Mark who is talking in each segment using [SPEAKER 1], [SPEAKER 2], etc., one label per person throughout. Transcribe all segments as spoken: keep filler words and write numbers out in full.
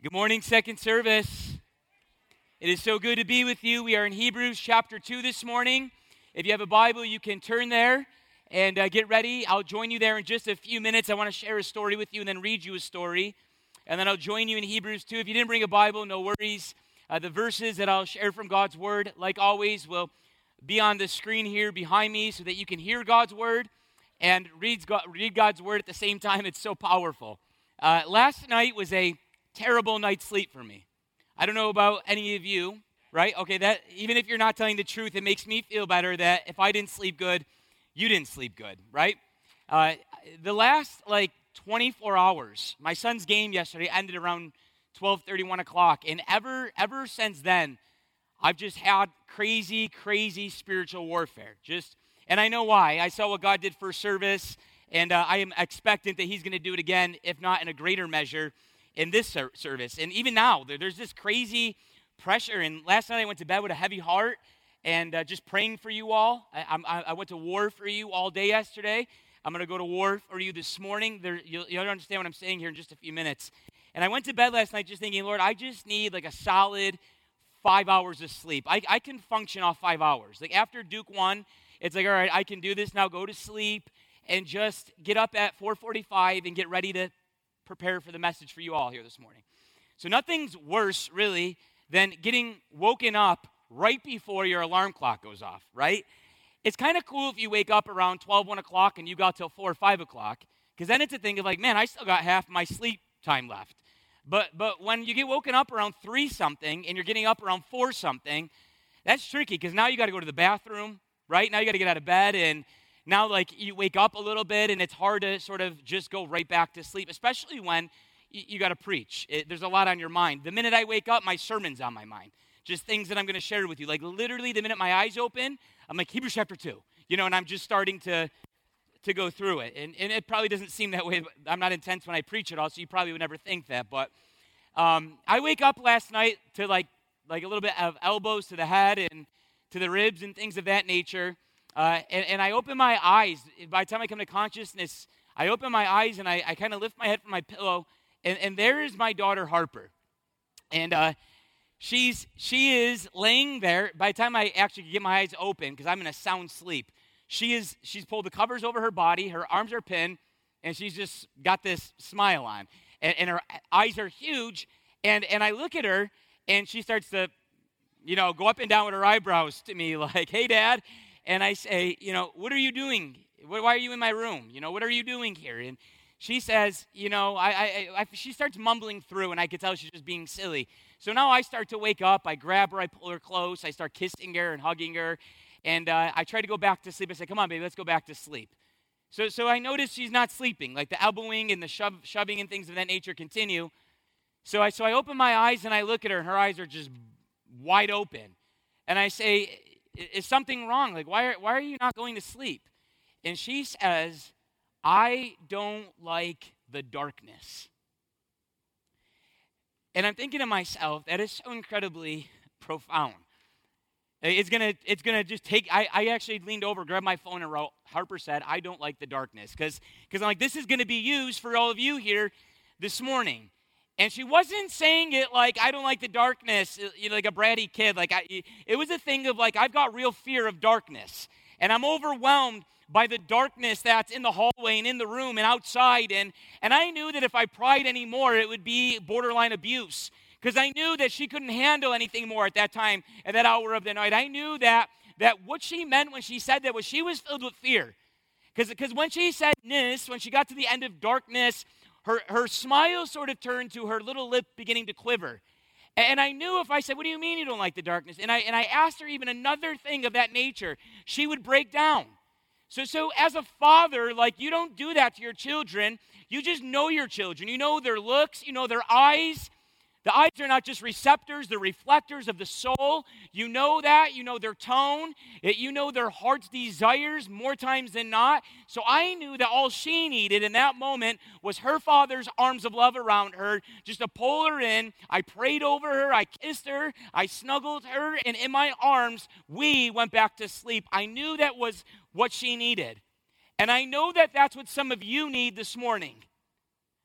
[SPEAKER 1] Good morning, Second Service. It is so good to be with you. We are in Hebrews chapter two this morning. If you have a Bible, you can turn there and uh, get ready. I'll join you there in just a few minutes. I want to share a story with you and then read you a story. And then I'll join you in Hebrews two. If you didn't bring a Bible, no worries. Uh, the verses that I'll share from God's Word, like always, will be on the screen here behind me so that you can hear God's Word and read, God, read God's Word at the same time. It's so powerful. Uh, last night was a terrible night's sleep for me. I don't know about any of you, right? Okay, that even if you're not telling the truth, it makes me feel better that if I didn't sleep good, you didn't sleep good, right? Uh, the last, like, twenty-four hours, my son's game yesterday ended around twelve thirty, one o'clock, and ever, ever since then, I've just had crazy, crazy spiritual warfare. Just, and I know why. I saw what God did first service, and uh, I am expectant that He's going to do it again, if not in a greater measure, in this ser- service. And even now, there, there's this crazy pressure. And last night I went to bed with a heavy heart and uh, just praying for you all. I, I, I went to war for you all day yesterday. I'm going to go to war for you this morning. There, you'll, you'll understand what I'm saying here in just a few minutes. And I went to bed last night just thinking, Lord, I just need like a solid five hours of sleep. I, I can function off five hours. Like after Duke won, it's like, all right, I can do this now. Go to sleep and just get up at four forty-five and get ready to prepare for the message for you all here this morning. So nothing's worse, really, than getting woken up right before your alarm clock goes off, right? It's kind of cool if you wake up around twelve, one o'clock and you got till four or five o'clock, because then it's a thing of like, man, I still got half my sleep time left. But but when you get woken up around three something and you're getting up around four something, that's tricky, because now you got to go to the bathroom, right? Now you got to get out of bed, and now, like, you wake up a little bit, and it's hard to sort of just go right back to sleep, especially when you, you got to preach. It, there's a lot on your mind. The minute I wake up, my sermon's on my mind. Just things that I'm going to share with you. Like, literally, the minute my eyes open, I'm like, Hebrews chapter two. You know, and I'm just starting to to go through it. And, and it probably doesn't seem that way. But I'm not intense when I preach at all, so you probably would never think that. But um, I wake up last night to, like, like a little bit of elbows to the head and to the ribs and things of that nature. Uh, and, and I open my eyes. By the time I come to consciousness, I open my eyes and I, I kind of lift my head from my pillow, and, and there is my daughter Harper. And uh, she's she is laying there. By the time I actually get my eyes open, because I'm in a sound sleep, she is she's pulled the covers over her body, her arms are pinned, and she's just got this smile on. And, and her eyes are huge, and, and I look at her, and she starts to, you know, go up and down with her eyebrows to me like, hey, Dad. And I say, you know, what are you doing? Why are you in my room? You know, what are you doing here? And she says, you know, I, I, I, she starts mumbling through, and I could tell she's just being silly. So now I start to wake up. I grab her. I pull her close. I start kissing her and hugging her. And uh, I try to go back to sleep. I say, come on, baby, let's go back to sleep. So so I notice she's not sleeping. Like the elbowing and the shove, shoving and things of that nature continue. So I, so I open my eyes, and I look at her, and her eyes are just wide open. And I say, is something wrong? Like, why are, why are you not going to sleep? And she says, I don't like the darkness. And I'm thinking to myself, that is so incredibly profound. It's gonna, it's gonna just take. I, I actually leaned over, grabbed my phone, and wrote. Harper said, "I don't like the darkness," because, because I'm like, this is gonna be used for all of you here this morning. And she wasn't saying it like, I don't like the darkness, you know, like a bratty kid. Like I, it was a thing of like, I've got real fear of darkness. And I'm overwhelmed by the darkness that's in the hallway and in the room and outside. And, and I knew that if I pried anymore, it would be borderline abuse. Because I knew that she couldn't handle anything more at that time, at that hour of the night. I knew that, that what she meant when she said that was she was filled with fear. Because when she said this, when she got to the end of darkness, Her her smile sort of turned to her little lip beginning to quiver. And I knew if I said, what do you mean you don't like the darkness? And I and I asked her even another thing of that nature, she would break down. So, so as a father, like, you don't do that to your children. You just know your children. You know their looks. You know their eyes. The eyes are not just receptors, they're reflectors of the soul. You know that. You know their tone. It, you know their heart's desires more times than not. So I knew that all she needed in that moment was her father's arms of love around her, just to pull her in. I prayed over her. I kissed her. I snuggled her. And in my arms, we went back to sleep. I knew that was what she needed. And I know that that's what some of you need this morning.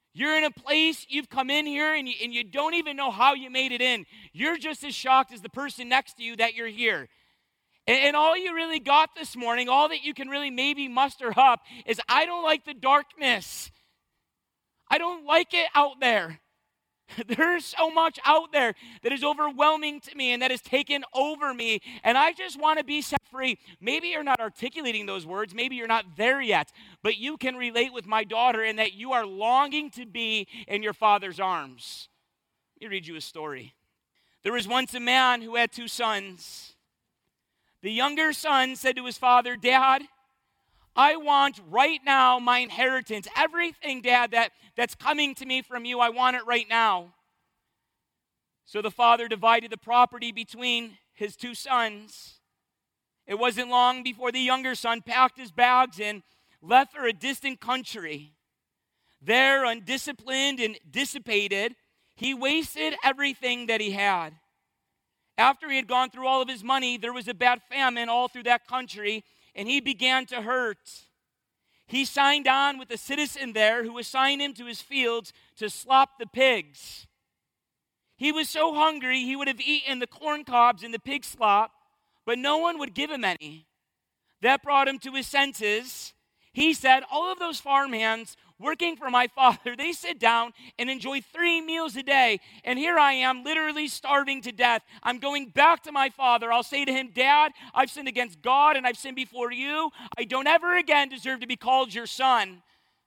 [SPEAKER 1] You're in a place, you've come in here, and you, and you don't even know how you made it in. You're just as shocked as the person next to you that you're here. And, and all you really got this morning, all that you can really maybe muster up is, I don't like the darkness. I don't like it out there. There's so much out there that is overwhelming to me and that has taken over me, and I just want to be set free. Maybe you're not articulating those words. Maybe you're not there yet, but you can relate with my daughter in that you are longing to be in your father's arms. Let me read you a story. There was once a man who had two sons. The younger son said to his father, "Dad, I want right now my inheritance. Everything, Dad, that, that's coming to me from you, I want it right now." So the father divided the property between his two sons. It wasn't long before the younger son packed his bags and left for a distant country. There, undisciplined and dissipated, he wasted everything that he had. After he had gone through all of his money, there was a bad famine all through that country, and he began to hurt. He signed on with a citizen there who assigned him to his fields to slop the pigs. He was so hungry he would have eaten the corn cobs and the pig slop, but no one would give him any. That brought him to his senses. He said, "All of those farmhands working for my father, they sit down and enjoy three meals a day. And here I am literally starving to death. I'm going back to my father. I'll say to him, 'Dad, I've sinned against God and I've sinned before you. I don't ever again deserve to be called your son.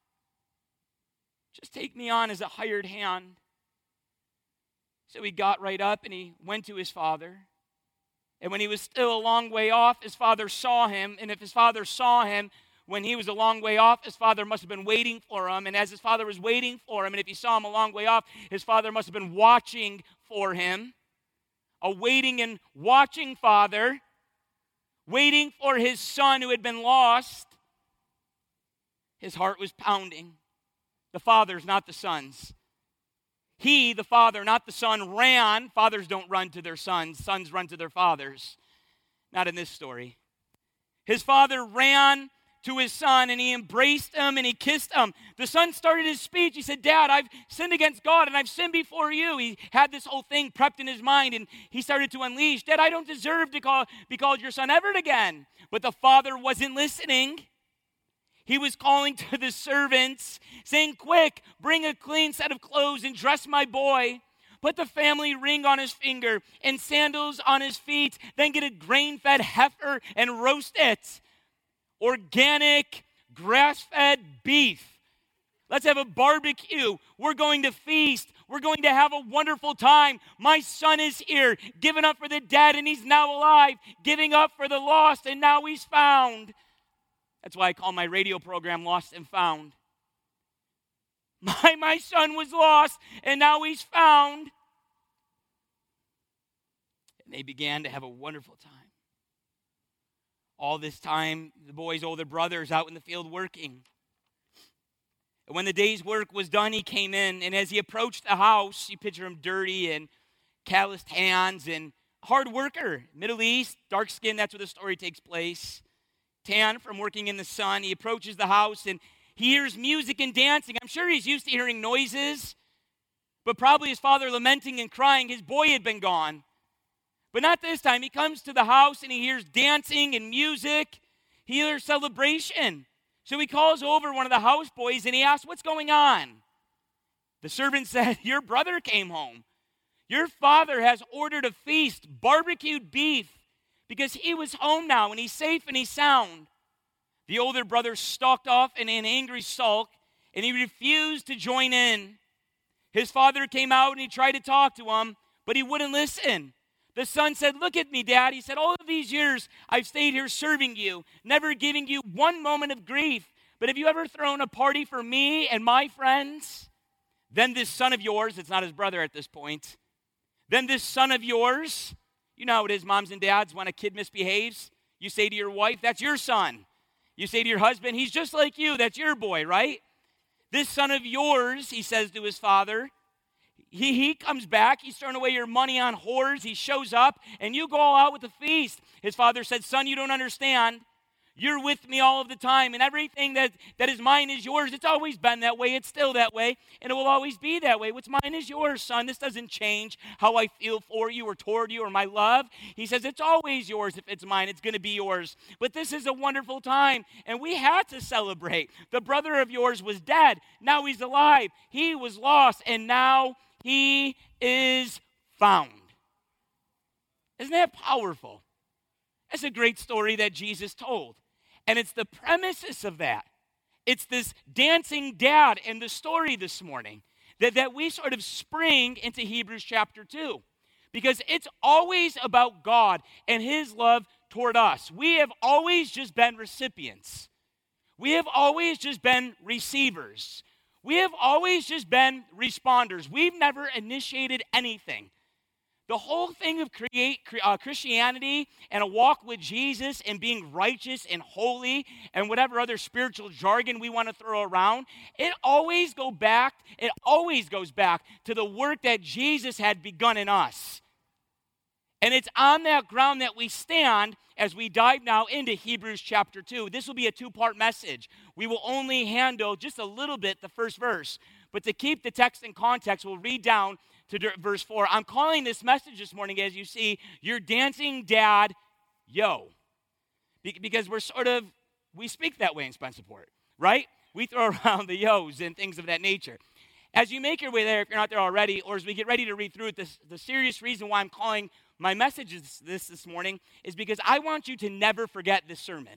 [SPEAKER 1] Just take me on as a hired hand.'" So he got right up and he went to his father. And when he was still a long way off, his father saw him. And if his father saw him, when he was a long way off, his father must have been waiting for him. And as his father was waiting for him, and if he saw him a long way off, his father must have been watching for him. A waiting and watching father, waiting for his son who had been lost. His heart was pounding. The father's, not the son's. He, the father, not the son, ran. Fathers don't run to their sons. Sons run to their fathers. Not in this story. His father ran to his son, and he embraced him, and he kissed him. The son started his speech. He said, "Dad, I've sinned against God, and I've sinned before you." He had this whole thing prepped in his mind, and he started to unleash, "Dad, I don't deserve to call, be called your son ever again." But the father wasn't listening. He was calling to the servants, saying, "Quick, bring a clean set of clothes and dress my boy. Put the family ring on his finger and sandals on his feet. Then get a grain-fed heifer and roast it. Organic, grass-fed beef. Let's have a barbecue. We're going to feast. We're going to have a wonderful time. My son is here, giving up for the dead, and he's now alive, giving up for the lost, and now he's found." That's why I call my radio program Lost and Found. My, my son was lost, and now he's found. And they began to have a wonderful time. All this time, the boy's older brother is out in the field working. And when the day's work was done, he came in, and as he approached the house, you picture him dirty and calloused hands and hard worker. Middle East, dark skin, that's where the story takes place. Tan from working in the sun. He approaches the house, and he hears music and dancing. I'm sure he's used to hearing noises, but probably his father lamenting and crying. His boy had been gone. But not this time. He comes to the house and he hears dancing and music. He hears celebration. So he calls over one of the houseboys and he asks, "What's going on?" The servant said, "Your brother came home. Your father has ordered a feast, barbecued beef, because he was home now and he's safe and he's sound." The older brother stalked off in an angry sulk and he refused to join in. His father came out and he tried to talk to him, but he wouldn't listen. The son said, "Look at me, Dad." He said, "All of these years I've stayed here serving you, never giving you one moment of grief. But have you ever thrown a party for me and my friends? Then this son of yours," it's not his brother at this point, "then this son of yours," you know how it is, moms and dads, when a kid misbehaves, you say to your wife, "That's your son." You say to your husband, "He's just like you, that's your boy," right? "This son of yours," he says to his father, He, he comes back, he's throwing away your money on whores, he shows up, and you go all out with the feast." His father said, "Son, you don't understand. You're with me all of the time, and everything that, that is mine is yours. It's always been that way. It's still that way, and it will always be that way. What's mine is yours, son. This doesn't change how I feel for you or toward you or my love. He says it's always yours. If it's mine, it's going to be yours. But this is a wonderful time, and we had to celebrate. The brother of yours was dead. Now he's alive. He was lost, and now he is found. Isn't that powerful? That's a great story that Jesus told. And it's the premises of that. It's this dancing dad in the story this morning that, that we sort of spring into Hebrews chapter two. Because it's always about God and his love toward us. We have always just been recipients. We have always just been receivers. We have always just been responders. We've never initiated anything. The whole thing of create uh, Christianity and a walk with Jesus and being righteous and holy and whatever other spiritual jargon we want to throw around, it always go back, it always goes back to the work that Jesus had begun in us. And it's on that ground that we stand as we dive now into Hebrews chapter two. This will be a two-part message. We will only handle just a little bit the first verse. But to keep the text in context, we'll read down to verse four. I'm calling this message this morning, as you see, your dancing dad, yo. Be- because we're sort of, we speak that way in Spencerport, right? We throw around the yos and things of that nature. As you make your way there, if you're not there already, or as we get ready to read through it, this, the serious reason why I'm calling my message this this morning is because I want you to never forget this sermon.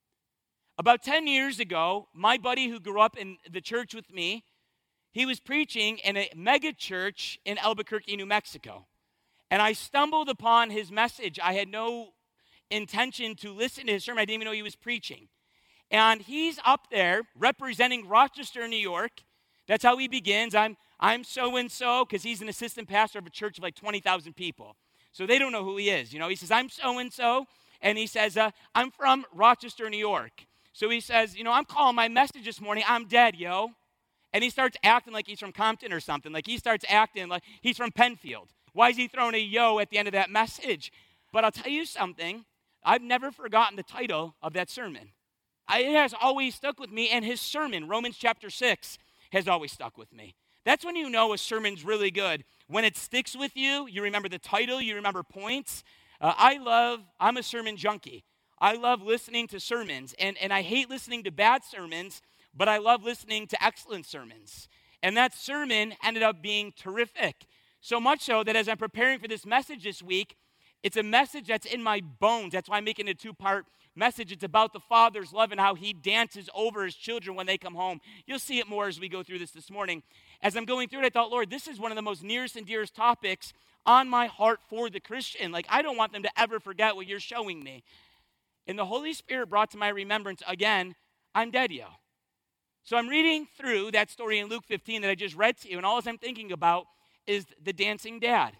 [SPEAKER 1] About ten years ago, my buddy who grew up in the church with me, he was preaching in a mega church in Albuquerque, New Mexico. And I stumbled upon his message. I had no intention to listen to his sermon. I didn't even know he was preaching. And he's up there representing Rochester, New York. That's how he begins. I'm I'm so-and-so, because he's an assistant pastor of a church of like twenty thousand people. So they don't know who he is. You know, he says, I'm so-and-so. And he says, uh, I'm from Rochester, New York. So he says, you know, I'm calling my message this morning. I'm dead, yo. And he starts acting like he's from Compton or something. Like he starts acting like he's from Penfield. Why is he throwing a yo at the end of that message? But I'll tell you something. I've never forgotten the title of that sermon. I, it has always stuck with me. And his sermon, Romans chapter six, has always stuck with me. That's when you know a sermon's really good. When it sticks with you, you remember the title, you remember points. Uh, I love, I'm a sermon junkie. I love listening to sermons. And, and I hate listening to bad sermons, but I love listening to excellent sermons. And that sermon ended up being terrific. So much so that as I'm preparing for this message this week, it's a message that's in my bones. That's why I'm making a two-part message. It's about the Father's love and how he dances over his children when they come home. You'll see it more as we go through this this morning. As I'm going through it, I thought, Lord, this is one of the most nearest and dearest topics on my heart for the Christian. Like, I don't want them to ever forget what you're showing me. And the Holy Spirit brought to my remembrance, again, I'm dead, yo. So I'm reading through that story in Luke fifteen that I just read to you, and all I'm thinking about is the dancing dad.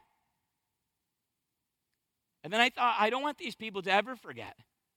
[SPEAKER 1] And then I thought, I don't want these people to ever forget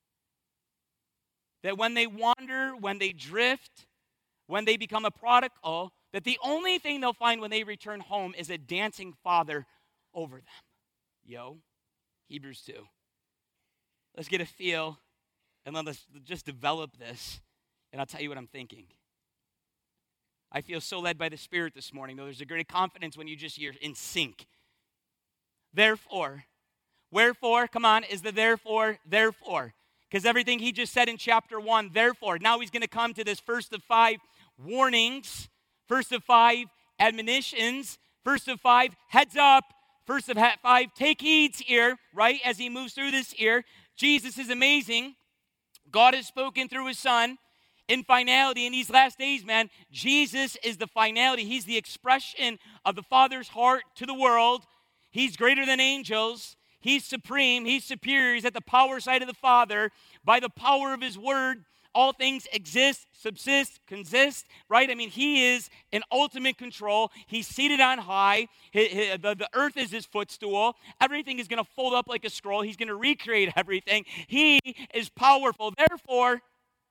[SPEAKER 1] that when they wander, when they drift, when they become a prodigal, that the only thing they'll find when they return home is a dancing father over them. Yo, Hebrews two. Let's get a feel, and then let's just develop this, and I'll tell you what I'm thinking. I feel so led by the Spirit this morning, though there's a great confidence when you just hear in sync. Therefore, wherefore, come on, is the therefore, therefore. Because everything he just said in chapter one, therefore. Now he's going to come to this first of five warnings, first of five admonitions, first of five heads up, first of five take heeds here, right? As he moves through this here, Jesus is amazing. God has spoken through his son. In finality, in these last days, man, Jesus is the finality. He's the expression of the Father's heart to the world. He's greater than angels. He's supreme. He's superior. He's at the power side of the Father. By the power of his word, all things exist, subsist, consist, right? I mean, he is in ultimate control. He's seated on high. He, he, the, the earth is his footstool. Everything is going to fold up like a scroll. He's going to recreate everything. He is powerful. Therefore,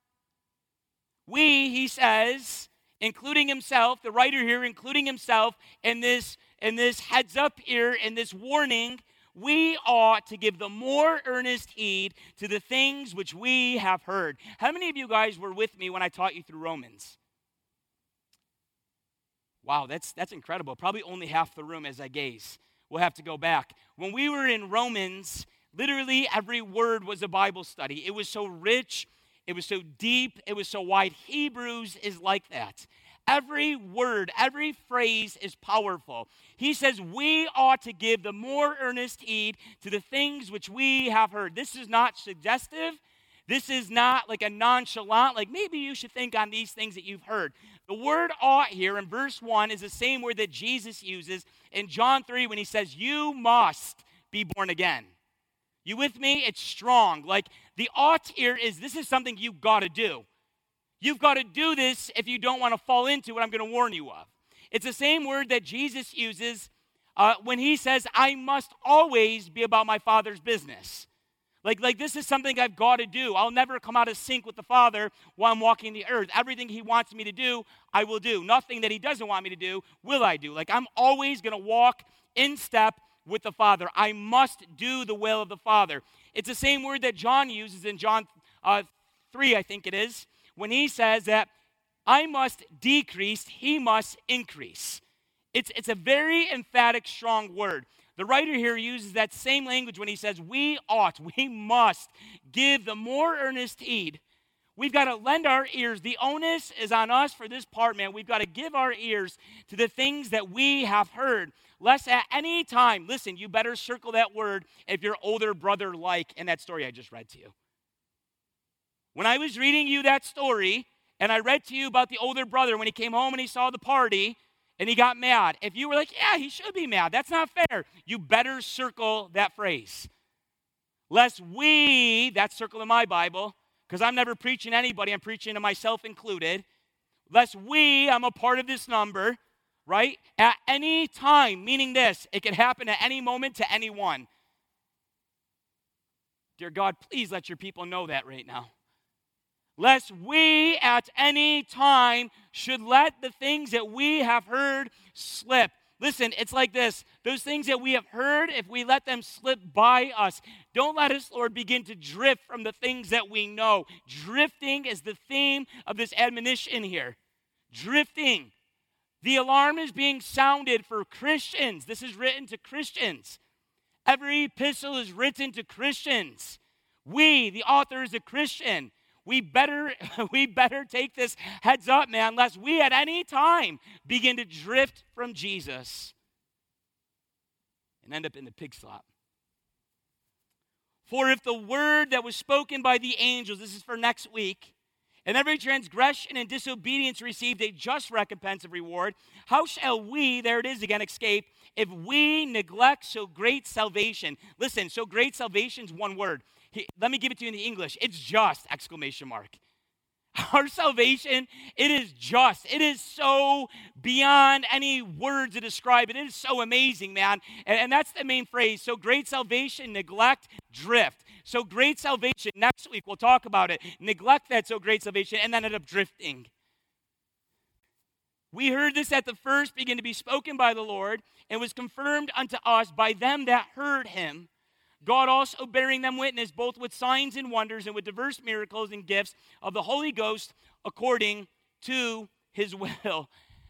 [SPEAKER 1] we, he says, including himself, the writer here, including himself, in this, in this heads up here, in this warning, we ought to give the more earnest heed to the things which we have heard. How many of you guys were with me when I taught you through Romans? Wow, that's that's incredible. Probably only half the room as I gaze. We'll have to go back. When we were in Romans, literally every word was a Bible study. It was so rich, it was so deep, it was so wide. Hebrews is like that. Every word, every phrase is powerful. He says we ought to give the more earnest heed to the things which we have heard. This is not suggestive. This is not like a nonchalant, like maybe you should think on these things that you've heard. The word ought here in verse one is the same word that Jesus uses in John three when he says you must be born again. You with me? It's strong. Like the ought here is this is something you've got to do. You've got to do this if you don't want to fall into what I'm going to warn you of. It's the same word that Jesus uses uh, when he says, I must always be about my Father's business. Like, like this is something I've got to do. I'll never come out of sync with the Father while I'm walking the earth. Everything he wants me to do, I will do. Nothing that he doesn't want me to do, will I do. Like I'm always going to walk in step with the Father. I must do the will of the Father. It's the same word that John uses in John uh, three, I think it is, when he says that I must decrease, he must increase. It's, it's a very emphatic, strong word. The writer here uses that same language when he says we ought, we must give the more earnest heed. We've got to lend our ears. The onus is on us for this part, man. We've got to give our ears to the things that we have heard. Lest at any time, listen, you better circle that word if your older brother like in that story I just read to you. When I was reading you that story, and I read to you about the older brother when he came home and he saw the party, and he got mad. If you were like, yeah, he should be mad, that's not fair, you better circle that phrase. Lest we, that's circle in my Bible, because I'm never preaching to anybody, I'm preaching to myself included. Lest we, I'm a part of this number, right? At any time, meaning this, it can happen at any moment to anyone. Dear God, please let your people know that right now. Lest we at any time should let the things that we have heard slip. Listen, it's like this. Those things that we have heard, if we let them slip by us, don't let us, Lord, begin to drift from the things that we know. Drifting is the theme of this admonition here. Drifting. The alarm is being sounded for Christians. This is written to Christians. Every epistle is written to Christians. We, the author, is a Christian. We better, we better take this heads up, man, lest we at any time begin to drift from Jesus and end up in the pig slop. For if the word that was spoken by the angels, this is for next week, and every transgression and disobedience received a just recompense of reward, how shall we, there it is again, escape if we neglect so great salvation? Listen, so great salvation is one word. He, let me give it to you in the English. It's just, exclamation mark. Our salvation, it is just. It is so beyond any words to describe it. It is so amazing, man. And, and that's the main phrase. So great salvation, neglect, drift. So great salvation, next week we'll talk about it. Neglect that so great salvation and then end up drifting. We heard this at the first begin to be spoken by the Lord and was confirmed unto us by them that heard him. God also bearing them witness, both with signs and wonders and with diverse miracles and gifts of the Holy Ghost according to his will.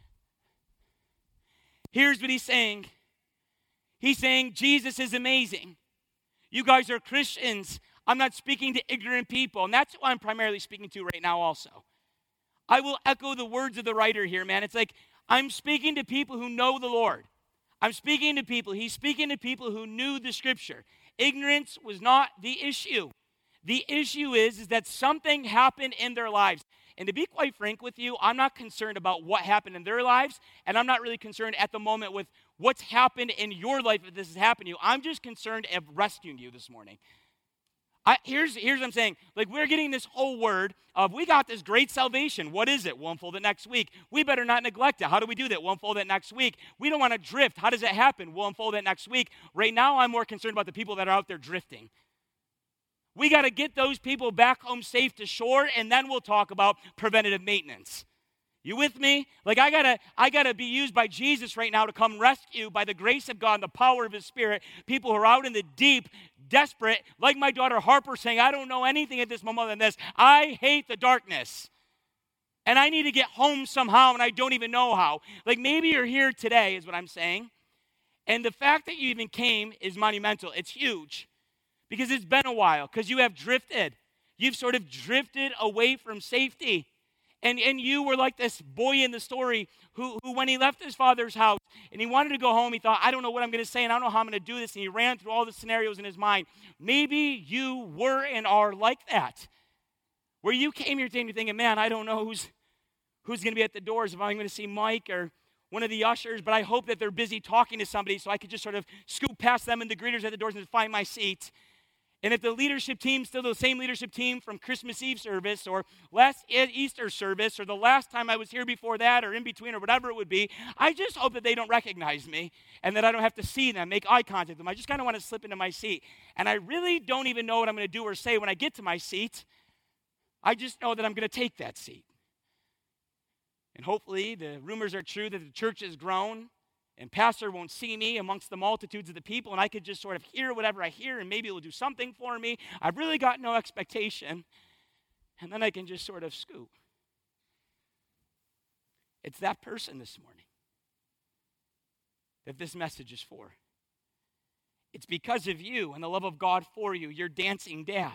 [SPEAKER 1] Here's what he's saying. He's saying Jesus is amazing. You guys are Christians. I'm not speaking to ignorant people, and that's who I'm primarily speaking to right now also. I will echo the words of the writer here, man. It's like I'm speaking to people who know the Lord. I'm speaking to people. He's speaking to people who knew the Scripture. Ignorance was not the issue. The issue is, is that something happened in their lives. And to be quite frank with you, I'm not concerned about what happened in their lives, and I'm not really concerned at the moment with what's happened in your life if this has happened to you. I'm just concerned of rescuing you this morning. I, here's, here's what I'm saying. Like, we're getting this whole word of, we got this great salvation. What is it? We'll unfold it next week. We better not neglect it. How do we do that? We'll unfold it next week. We don't want to drift. How does it happen? We'll unfold it next week. Right now, I'm more concerned about the people that are out there drifting. We got to get those people back home safe to shore, and then we'll talk about preventative maintenance. You with me? Like I gotta, I gotta be used by Jesus right now to come rescue by the grace of God and the power of his Spirit. People who are out in the deep, desperate, like my daughter Harper saying, I don't know anything at this moment than this. I hate the darkness. And I need to get home somehow, and I don't even know how. Like maybe you're here today, is what I'm saying. And the fact that you even came is monumental. It's huge. Because it's been a while. Because you have drifted. You've sort of drifted away from safety. And, and you were like this boy in the story who, who, when he left his father's house and he wanted to go home, he thought, I don't know what I'm going to say and I don't know how I'm going to do this. And he ran through all the scenarios in his mind. Maybe you were and are like that. Where you came here today and you're thinking, man, I don't know who's, who's going to be at the doors, if I'm going to see Mike or one of the ushers, but I hope that they're busy talking to somebody so I could just sort of scoop past them and the greeters at the doors and find my seat. And if the leadership team, still the same leadership team from Christmas Eve service or last Easter service or the last time I was here before that or in between or whatever it would be, I just hope that they don't recognize me and that I don't have to see them, make eye contact with them. I just kind of want to slip into my seat. And I really don't even know what I'm going to do or say when I get to my seat. I just know that I'm going to take that seat. And hopefully the rumors are true that the church has grown and pastor won't see me amongst the multitudes of the people, and I could just sort of hear whatever I hear, and maybe it will do something for me. I've really got no expectation. And then I can just sort of scoop. It's that person this morning that this message is for. It's because of you and the love of God for you, your dancing dad.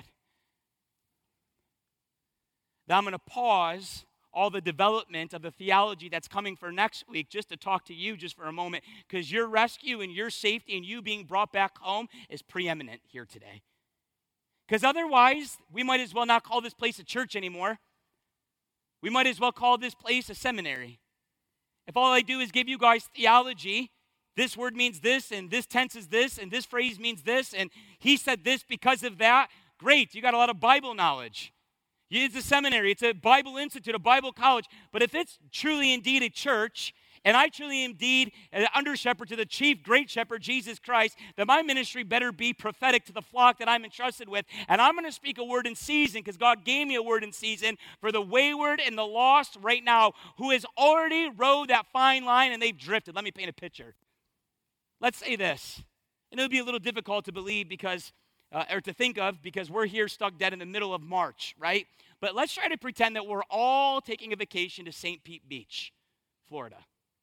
[SPEAKER 1] Now I'm going to pause all the development of the theology that's coming for next week just to talk to you just for a moment, because your rescue and your safety and you being brought back home is preeminent here today. Because otherwise, we might as well not call this place a church anymore. We might as well call this place a seminary. If all I do is give you guys theology, this word means this, and this tense is this, and this phrase means this, and he said this because of that, great, you got a lot of Bible knowledge. It's a seminary, it's a Bible institute, a Bible college. But if it's truly indeed a church, and I truly indeed an under-shepherd to the chief great shepherd, Jesus Christ, then my ministry better be prophetic to the flock that I'm entrusted with. And I'm going to speak a word in season, because God gave me a word in season for the wayward and the lost right now, who has already rode that fine line and they've drifted. Let me paint a picture. Let's say this, and it'll be a little difficult to believe because Uh, or to think of, because we're here stuck dead in the middle of March, right? But let's try to pretend that we're all taking a vacation to Saint Pete Beach, Florida.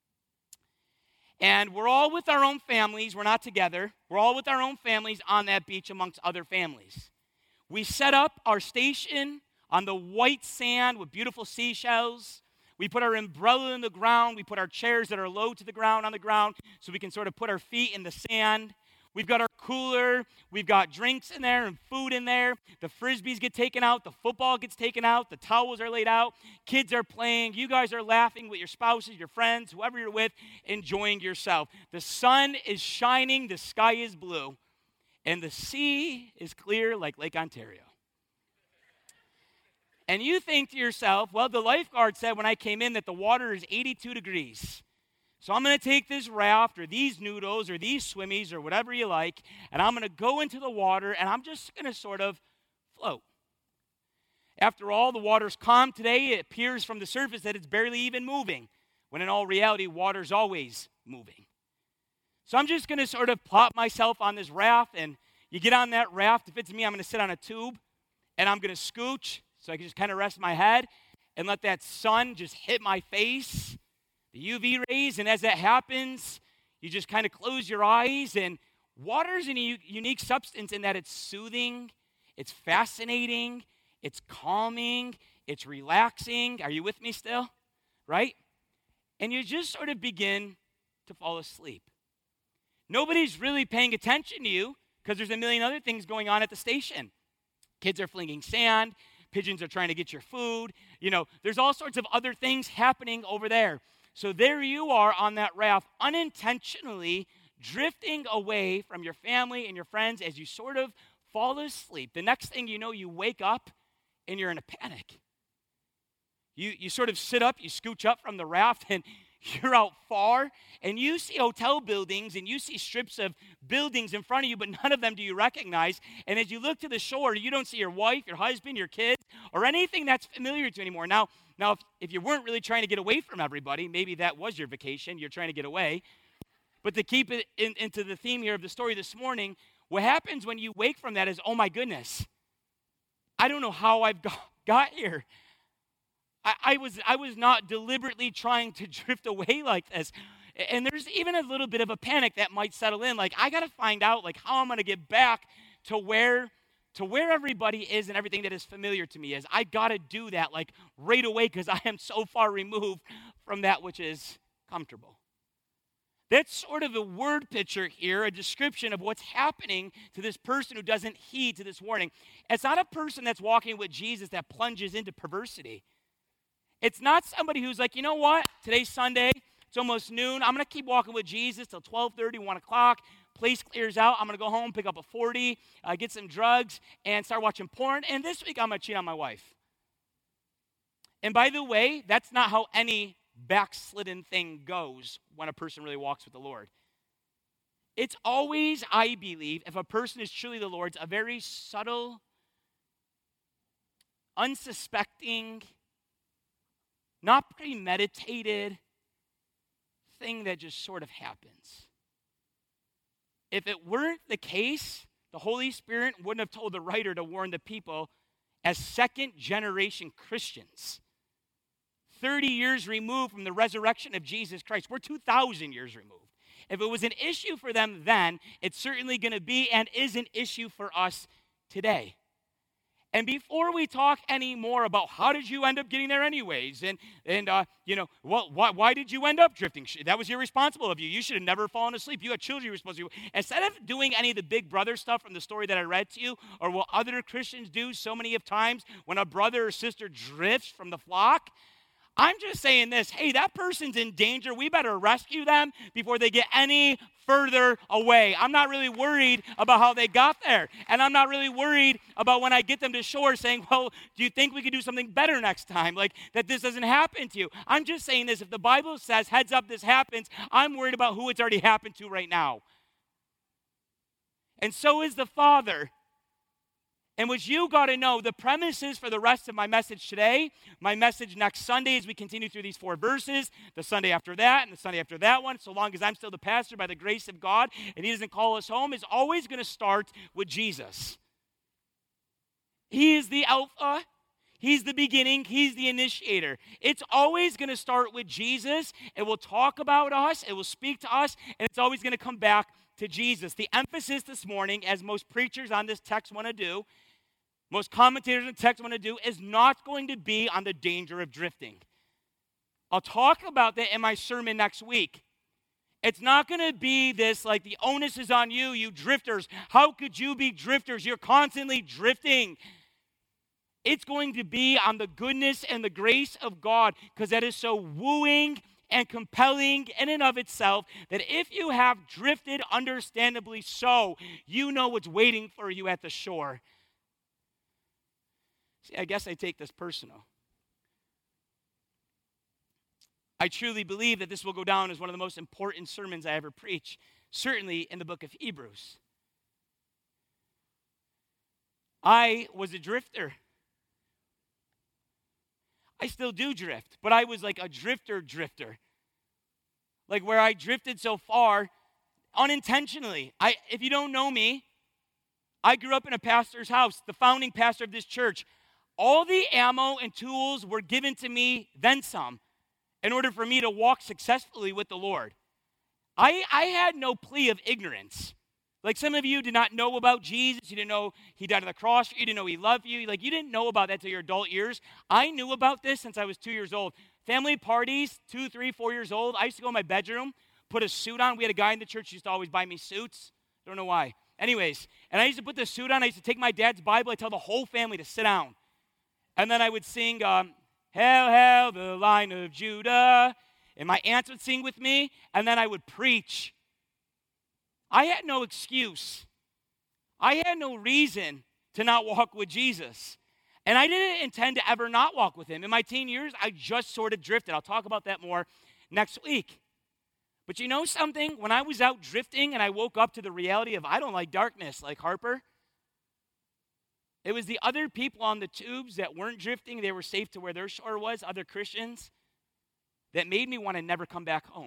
[SPEAKER 1] And we're all with our own families. We're not together. We're all with our own families on that beach amongst other families. We set up our station on the white sand with beautiful seashells. We put our umbrella in the ground. We put our chairs that are low to the ground on the ground so we can sort of put our feet in the sand. We've got our cooler, we've got drinks in there and food in there. The Frisbees get taken out, the football gets taken out, the towels are laid out, kids are playing, you guys are laughing with your spouses, your friends, whoever you're with, enjoying yourself. The sun is shining, the sky is blue, and the sea is clear like Lake Ontario. And you think to yourself, well, the lifeguard said when I came in that the water is eighty-two degrees. So I'm going to take this raft or these noodles or these swimmies or whatever you like, and I'm going to go into the water, and I'm just going to sort of float. After all, the water's calm today. It appears from the surface that it's barely even moving, when in all reality, water's always moving. So I'm just going to sort of plop myself on this raft, and you get on that raft. If it's me, I'm going to sit on a tube, and I'm going to scooch so I can just kind of rest my head and let that sun just hit my face, the U V rays, and as that happens, you just kind of close your eyes, and water is a u- unique substance in that it's soothing, it's fascinating, it's calming, it's relaxing. Are you with me still? Right? And you just sort of begin to fall asleep. Nobody's really paying attention to you because there's a million other things going on at the station. Kids are flinging sand, pigeons are trying to get your food, you know, there's all sorts of other things happening over there. So there you are on that raft, unintentionally drifting away from your family and your friends as you sort of fall asleep. The next thing you know, you wake up and you're in a panic. You, you sort of sit up, you scooch up from the raft, and you're out far and you see hotel buildings and you see strips of buildings in front of you, but none of them do you recognize. And as you look to the shore, you don't see your wife, your husband, your kids, or anything that's familiar to you anymore. Now, now if, if you weren't really trying to get away from everybody, maybe that was your vacation, you're trying to get away. But to keep it in, into the theme here of the story this morning, what happens when you wake from that is, oh my goodness, I don't know how I've got, got here. I, I was I was not deliberately trying to drift away like this. And there's even a little bit of a panic that might settle in. Like, I got to find out, like, how I'm going to get back to where to where everybody is and everything that is familiar to me is. I got to do that, like, right away because I am so far removed from that which is comfortable. That's sort of a word picture here, a description of what's happening to this person who doesn't heed to this warning. It's not a person that's walking with Jesus that plunges into perversity. It's not somebody who's like, you know what, today's Sunday, it's almost noon, I'm going to keep walking with Jesus till twelve thirty, one o'clock, place clears out, I'm going to go home, pick up a forty, uh, get some drugs, and start watching porn, and this week I'm going to cheat on my wife. And by the way, that's not how any backslidden thing goes when a person really walks with the Lord. It's always, I believe, if a person is truly the Lord's, a very subtle, unsuspecting, not premeditated thing that just sort of happens. If it weren't the case, the Holy Spirit wouldn't have told the writer to warn the people as second-generation Christians, thirty years removed from the resurrection of Jesus Christ. We're two thousand years removed. If it was an issue for them then, it's certainly going to be and is an issue for us today. And before we talk any more about how did you end up getting there anyways, and, and uh, you know, well, why, why did you end up drifting? That was irresponsible of you. You should have never fallen asleep. You had children you were supposed to do. Instead of doing any of the big brother stuff from the story that I read to you, or what other Christians do so many of times when a brother or sister drifts from the flock, I'm just saying this, hey, that person's in danger. We better rescue them before they get any further away. I'm not really worried about how they got there. And I'm not really worried about when I get them to shore saying, well, do you think we could do something better next time? Like that this doesn't happen to you. I'm just saying this, if the Bible says, heads up, this happens, I'm worried about who it's already happened to right now. And so is the Father. And what you got to know, the premises for the rest of my message today, my message next Sunday as we continue through these four verses, the Sunday after that, and the Sunday after that one, so long as I'm still the pastor by the grace of God, and he doesn't call us home, is always going to start with Jesus. He is the Alpha. He's the beginning. He's the initiator. It's always going to start with Jesus. It will talk about us. It will speak to us, and it's always going to come back to Jesus. The emphasis this morning, as most preachers on this text want to do, most commentators on the text want to do, is not going to be on the danger of drifting. I'll talk about that in my sermon next week. It's not going to be this like the onus is on you, you drifters. How could you be drifters? You're constantly drifting. It's going to be on the goodness and the grace of God, because that is so wooing and compelling in and of itself that if you have drifted, understandably so, you know what's waiting for you at the shore. See, I guess I take this personal. I truly believe that this will go down as one of the most important sermons I ever preach, certainly in the book of Hebrews. I was a drifter. I still do drift, but I was like a drifter drifter. Like where I drifted so far unintentionally. I, if you don't know me, I grew up in a pastor's house, the founding pastor of this church. All the ammo and tools were given to me, then some, in order for me to walk successfully with the Lord. I, I had no plea of ignorance. Like some of you did not know about Jesus. You didn't know he died on the cross. You didn't know he loved you. Like you didn't know about that till your adult years. I knew about this since I was two years old. Family parties, two, three, four years old. I used to go in my bedroom, put a suit on. We had a guy in the church who used to always buy me suits. Don't know why. Anyways, and I used to put the suit on. I used to take my dad's Bible. I'd tell the whole family to sit down. And then I would sing, um, Hail, Hail, the Lion of Judah. And my aunts would sing with me. And then I would preach. I had no excuse. I had no reason to not walk with Jesus. And I didn't intend to ever not walk with him. In my teen years, I just sort of drifted. I'll talk about that more next week. But you know something? When I was out drifting and I woke up to the reality of I don't like darkness like Harper, it was the other people on the tubes that weren't drifting, they were safe to where their shore was, other Christians, that made me want to never come back home.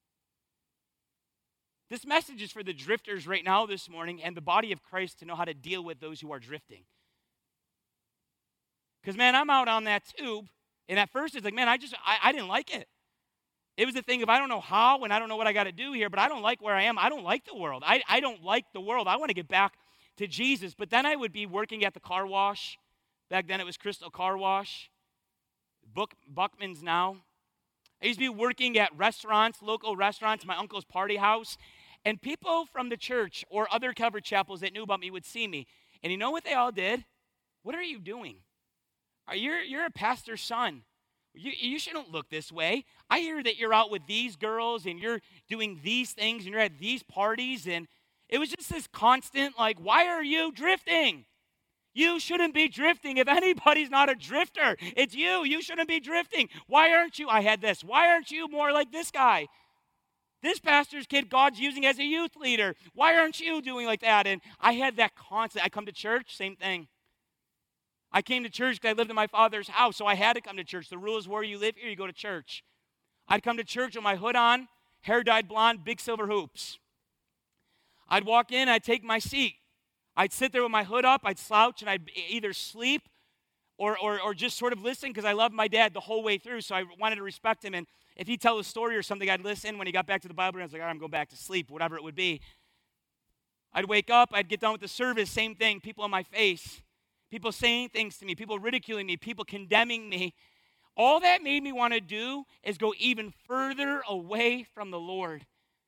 [SPEAKER 1] This message is for the drifters right now this morning and the body of Christ to know how to deal with those who are drifting. Because, man, I'm out on that tube, and at first it's like, man, I just, I, I didn't like it. It was a thing of I don't know how and I don't know what I got to do here, but I don't like where I am. I don't like the world. I, I don't like the world. I want to get back to Jesus. But then I would be working at the car wash. Back then it was Crystal Car Wash. Book, Buckman's now. I used to be working at restaurants, local restaurants, my uncle's party house. And people from the church or other covered chapels that knew about me would see me. And you know what they all did? What are you doing? Are you, you're a pastor's son. You, you shouldn't look this way. I hear that you're out with these girls and you're doing these things and you're at these parties. And it was just this constant, like, why are you drifting? You shouldn't be drifting. If anybody's not a drifter, it's you. You shouldn't be drifting. Why aren't you? I had this. Why aren't you more like this guy? This pastor's kid God's using as a youth leader. Why aren't you doing like that? And I had that constant. I come to church, same thing. I came to church because I lived in my father's house, so I had to come to church. The rule is where you live here, you go to church. I'd come to church with my hood on, hair dyed blonde, big silver hoops. I'd walk in, I'd take my seat. I'd sit there with my hood up, I'd slouch, and I'd either sleep or, or, or just sort of listen because I loved my dad the whole way through, so I wanted to respect him. And if he'd tell a story or something, I'd listen. When he got back to the Bible, I was like, all right, I'm going back to sleep, whatever it would be. I'd wake up, I'd get done with the service, same thing, people in my face. People saying things to me, people ridiculing me, people condemning me. All that made me want to do is go even further away from the Lord.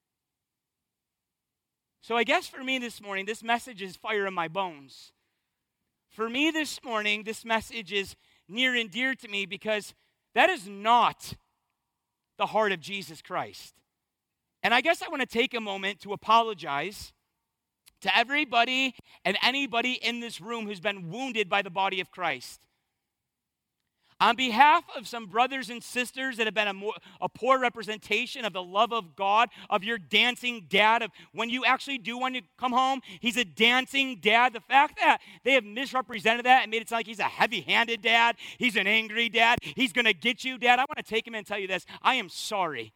[SPEAKER 1] So I guess for me this morning, this message is fire in my bones. For me this morning, this message is near and dear to me because that is not the heart of Jesus Christ. And I guess I want to take a moment to apologize to everybody and anybody in this room who's been wounded by the body of Christ. On behalf of some brothers and sisters that have been a, more, a poor representation of the love of God, of your dancing dad, of when you actually do want to come home, he's a dancing dad. The fact that they have misrepresented that and made it sound like he's a heavy-handed dad, he's an angry dad, he's going to get you, dad. I want to take him and tell you this. I am sorry.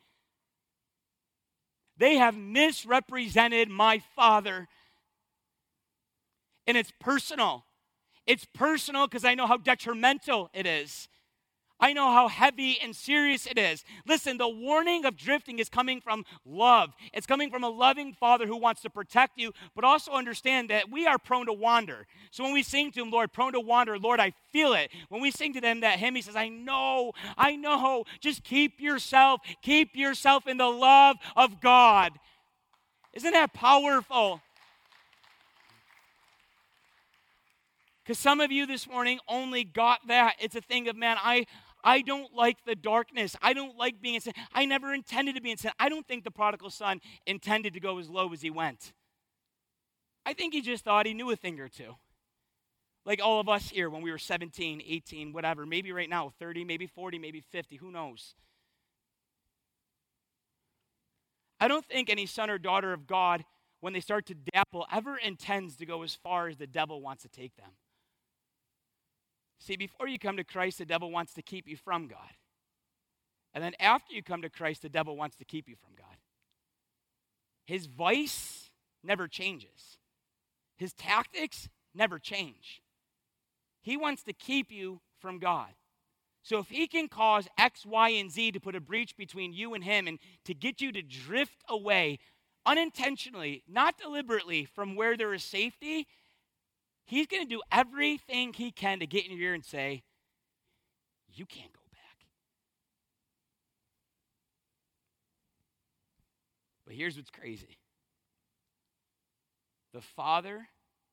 [SPEAKER 1] They have misrepresented my father. And it's personal. It's personal because I know how detrimental it is. I know how heavy and serious it is. Listen, the warning of drifting is coming from love. It's coming from a loving Father who wants to protect you, but also understand that we are prone to wander. So when we sing to him, Lord, prone to wander, Lord, I feel it. When we sing to them that hymn, he says, I know, I know. Just keep yourself, keep yourself in the love of God. Isn't that powerful? Because some of you this morning only got that. It's a thing of, man, I, I don't like the darkness. I don't like being in sin. I never intended to be in sin. I don't think the prodigal son intended to go as low as he went. I think he just thought he knew a thing or two. Like all of us here when we were seventeen, eighteen, whatever. Maybe right now, thirty, maybe forty, maybe fifty. Who knows? I don't think any son or daughter of God, when they start to dabble, ever intends to go as far as the devil wants to take them. See, before you come to Christ, the devil wants to keep you from God. And then after you come to Christ, the devil wants to keep you from God. His vice never changes. His tactics never change. He wants to keep you from God. So if he can cause X, Y, and Z to put a breach between you and him and to get you to drift away unintentionally, not deliberately, from where there is safety, he's going to do everything he can to get in your ear and say, you can't go back. But here's what's crazy. The Father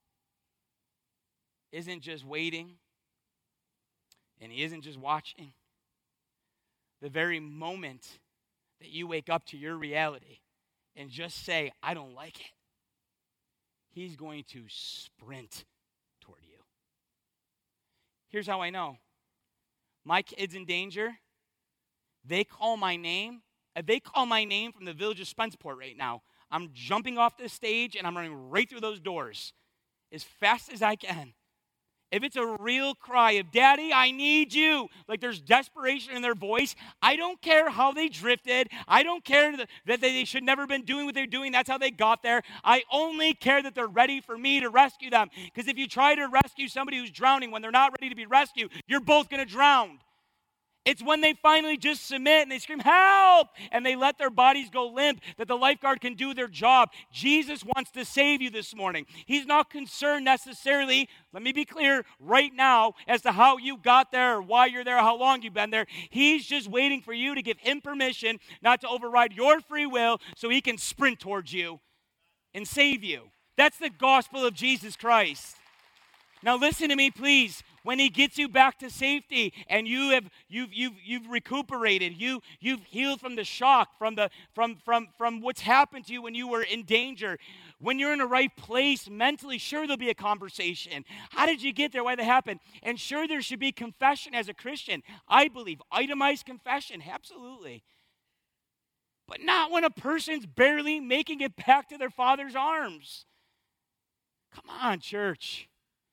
[SPEAKER 1] isn't just waiting, and he isn't just watching. The very moment that you wake up to your reality and just say, I don't like it, he's going to sprint toward you. Here's how I know. My kid's in danger. They call my name if they call my name from the village of Spenceport right now, I'm jumping off the stage and I'm running right through those doors as fast as I can. If it's a real cry of, Daddy, I need you, like there's desperation in their voice, I don't care how they drifted. I don't care that, that they should never have been doing what they're doing. That's how they got there. I only care that they're ready for me to rescue them. Because if you try to rescue somebody who's drowning when they're not ready to be rescued, you're both going to drown. It's when they finally just submit and they scream, help, and they let their bodies go limp that the lifeguard can do their job. Jesus wants to save you this morning. He's not concerned necessarily, let me be clear right now, as to how you got there or why you're there, or how long you've been there. He's just waiting for you to give him permission not to override your free will so he can sprint towards you and save you. That's the gospel of Jesus Christ. Now listen to me, please. When he gets you back to safety and you have you've you've you've recuperated, you you've healed from the shock, from the from from from what's happened to you when you were in danger. When you're in the right place mentally, sure there'll be a conversation. How did you get there? Why that happened? And sure there should be confession as a Christian. I believe itemized confession, absolutely. But not when a person's barely making it back to their father's arms. Come on, church.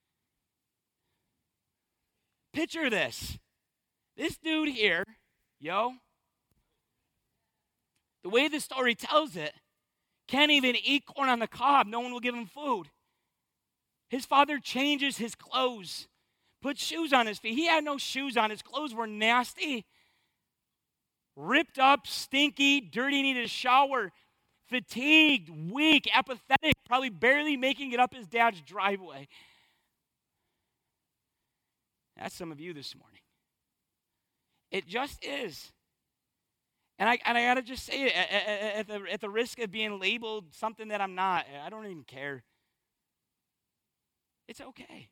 [SPEAKER 1] Picture this. This dude here, yo, the way the story tells it, can't even eat corn on the cob. No one will give him food. His father changes his clothes, puts shoes on his feet. He had no shoes on. His clothes were nasty, ripped up, stinky, dirty, needed a shower, fatigued, weak, apathetic, probably barely making it up his dad's driveway. That's some of you this morning. It just is. And I and I got to just say it, at, at, the, at the risk of being labeled something that I'm not, I don't even care. It's okay.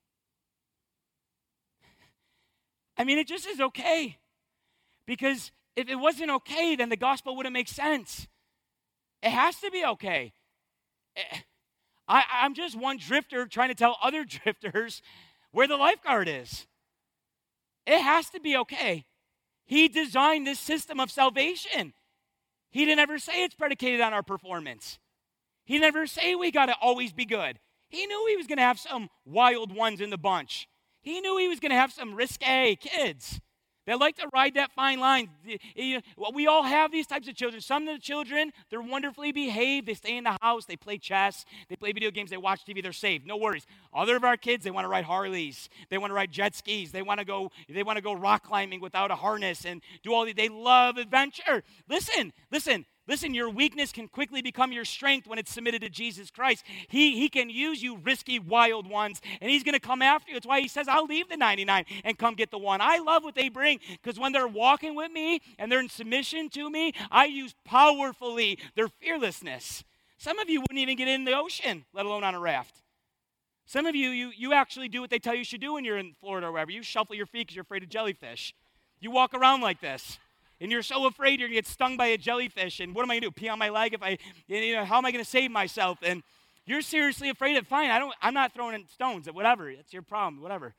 [SPEAKER 1] I mean, it just is okay. Because if it wasn't okay, then the gospel wouldn't make sense. It has to be okay. I, I'm just one drifter trying to tell other drifters where the lifeguard is. It has to be okay. He designed this system of salvation. He didn't ever say it's predicated on our performance. He didn't ever say we got to always be good. He knew he was going to have some wild ones in the bunch. He knew he was going to have some risque kids that like to ride that fine line. We all have these types of children. Some of the children, they're wonderfully behaved. They stay in the house. They play chess. They play video games. They watch T V. They're safe. No worries. Other of our kids, they want to ride Harleys. They want to ride jet skis. They want to go. They want to go rock climbing without a harness and do all. The, they love adventure. Listen, listen. Listen, your weakness can quickly become your strength when it's submitted to Jesus Christ. He, he can use you risky, wild ones, and he's going to come after you. That's why he says, I'll leave the ninety-nine and come get the one. I love what they bring, because when they're walking with me and they're in submission to me, I use powerfully their fearlessness. Some of you wouldn't even get in the ocean, let alone on a raft. Some of you, you, you actually do what they tell you should do when you're in Florida or wherever. You shuffle your feet because you're afraid of jellyfish. You walk around like this. And you're so afraid you're going to get stung by a jellyfish. And what am I going to do? Pee on my leg? If I, you know, how am I going to save myself? And you're seriously afraid of it. Fine, I don't, I'm not throwing in stones. Whatever. It's your problem. Whatever.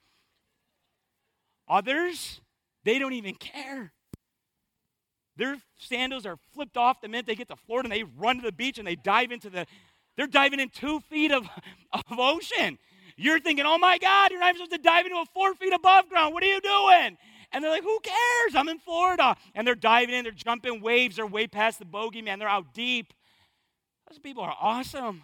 [SPEAKER 1] Others, they don't even care. Their sandals are flipped off the minute they get to Florida, and they run to the beach and they dive into the, they're diving in two feet of, of ocean. You're thinking, oh my God, you're not even supposed to dive into a four feet above ground. What are you doing? And they're like, who cares? I'm in Florida. And they're diving in. They're jumping waves. They're way past the bogeyman. They're out deep. Those people are awesome.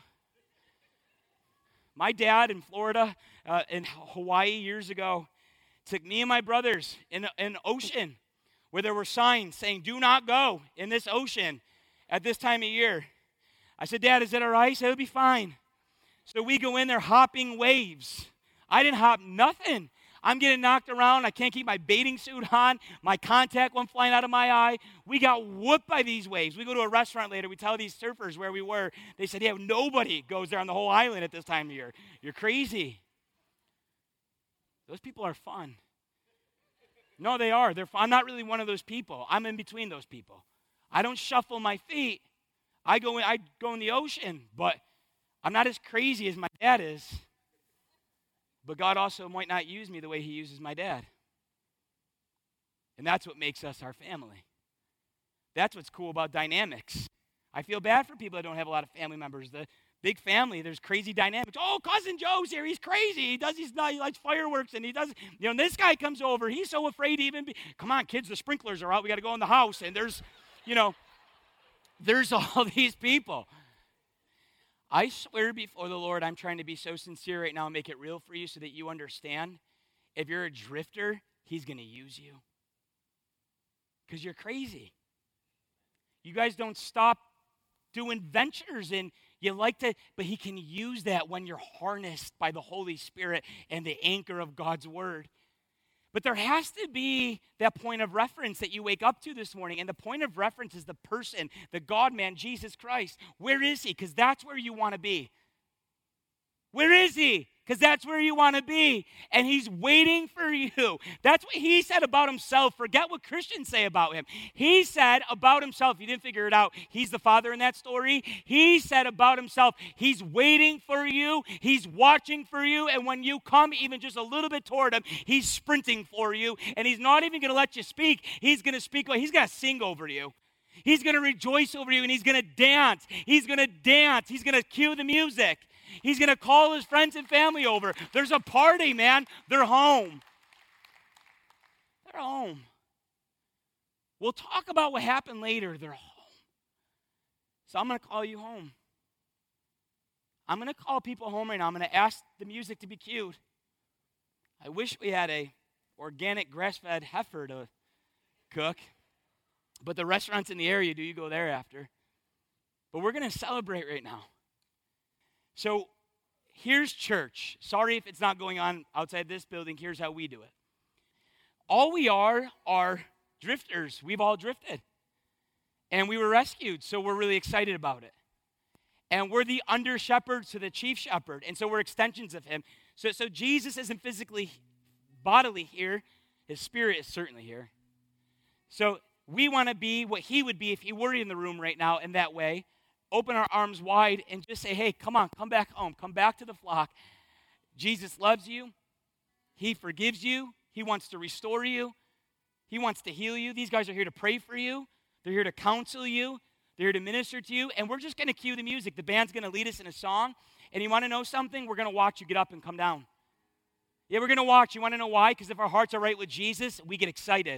[SPEAKER 1] My dad in Florida, uh, in Hawaii years ago, took me and my brothers in an ocean where there were signs saying, do not go in this ocean at this time of year. I said, Dad, is that all right? He said, it'll be fine. So we go in there hopping waves. I didn't hop nothing. I'm getting knocked around. I can't keep my bathing suit on. My contact went flying out of my eye. We got whooped by these waves. We go to a restaurant later. We tell these surfers where we were. They said, yeah, nobody goes there on the whole island at this time of year. You're crazy. Those people are fun. No, they are. They're fun. I'm not really one of those people. I'm in between those people. I don't shuffle my feet. I go in, I go in the ocean, but I'm not as crazy as my dad is. But God also might not use me the way he uses my dad. And that's what makes us our family. That's what's cool about dynamics. I feel bad for people that don't have a lot of family members. The big family, there's crazy dynamics. Oh, cousin Joe's here. He's crazy. He does. He's not. He likes fireworks, and he does. You know, this guy comes over. He's so afraid to even be. Come on, kids. The sprinklers are out. We got to go in the house. And there's, you know, there's all these people. I swear before the Lord, I'm trying to be so sincere right now and make it real for you so that you understand. If you're a drifter, He's going to use you because you're crazy. You guys don't stop doing ventures, and you like to, but He can use that when you're harnessed by the Holy Spirit and the anchor of God's Word. But there has to be that point of reference that you wake up to this morning, and the point of reference is the person, the God-man, Jesus Christ. Where is He? Because that's where you want to be. Where is He? Because that's where you want to be. And He's waiting for you. That's what He said about Himself. Forget what Christians say about Him. He said about Himself, you didn't figure it out, He's the Father in that story. He said about Himself, He's waiting for you. He's watching for you. And when you come even just a little bit toward Him, He's sprinting for you. And He's not even going to let you speak. He's going to speak. He's going to sing over you. He's going to rejoice over you, and He's going to dance. He's going to dance. He's going to cue the music. He's going to call His friends and family over. There's a party, man. They're home. They're home. We'll talk about what happened later. They're home. So I'm going to call you home. I'm going to call people home right now. I'm going to ask the music to be cued. I wish we had a organic grass-fed heifer to cook. But the restaurants in the area, do you go there after? But we're going to celebrate right now. So here's church. Sorry if it's not going on outside this building. Here's how we do it. All we are are drifters. We've all drifted. And we were rescued, so we're really excited about it. And we're the under shepherds to the chief shepherd, and so we're extensions of Him. So, so Jesus isn't physically, bodily here. His spirit is certainly here. So we want to be what He would be if He were in the room right now in that way. Open our arms wide and just say, hey, come on, come back home. Come back to the flock. Jesus loves you. He forgives you. He wants to restore you. He wants to heal you. These guys are here to pray for you. They're here to counsel you. They're here to minister to you. And we're just going to cue the music. The band's going to lead us in a song. And you want to know something? We're going to watch you get up and come down. Yeah, we're going to watch. You want to know why? Because if our hearts are right with Jesus, we get excited.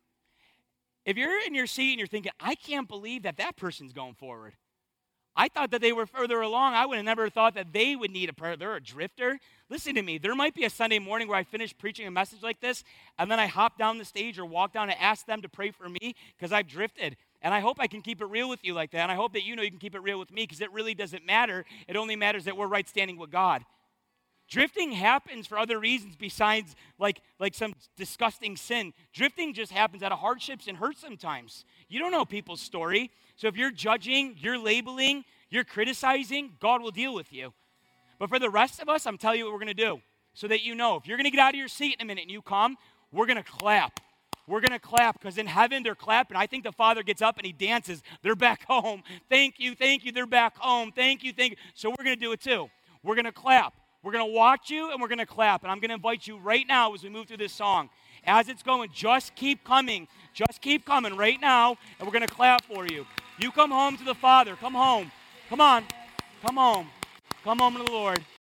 [SPEAKER 1] If you're in your seat and you're thinking, I can't believe that that person's going forward. I thought that they were further along. I would have never thought that they would need a prayer. They're a drifter. Listen to me. There might be a Sunday morning where I finish preaching a message like this, and then I hop down the stage or walk down and ask them to pray for me because I've drifted. And I hope I can keep it real with you like that. And I hope that you know you can keep it real with me because it really doesn't matter. It only matters that we're right standing with God. Drifting happens for other reasons besides like, like some disgusting sin. Drifting just happens out of hardships and hurt sometimes. You don't know people's story. So if you're judging, you're labeling, you're criticizing, God will deal with you. But for the rest of us, I'm telling you what we're going to do so that you know. If you're going to get out of your seat in a minute and you come, we're going to clap. We're going to clap because in heaven they're clapping. I think the Father gets up and He dances. They're back home. Thank you, thank you, they're back home. Thank you, thank you. So we're going to do it too. We're going to clap. We're going to watch you and we're going to clap. And I'm going to invite you right now as we move through this song. As it's going, just keep coming. Just keep coming right now, and we're going to clap for you. You come home to the Father. Come home. Come on. Come home. Come home to the Lord.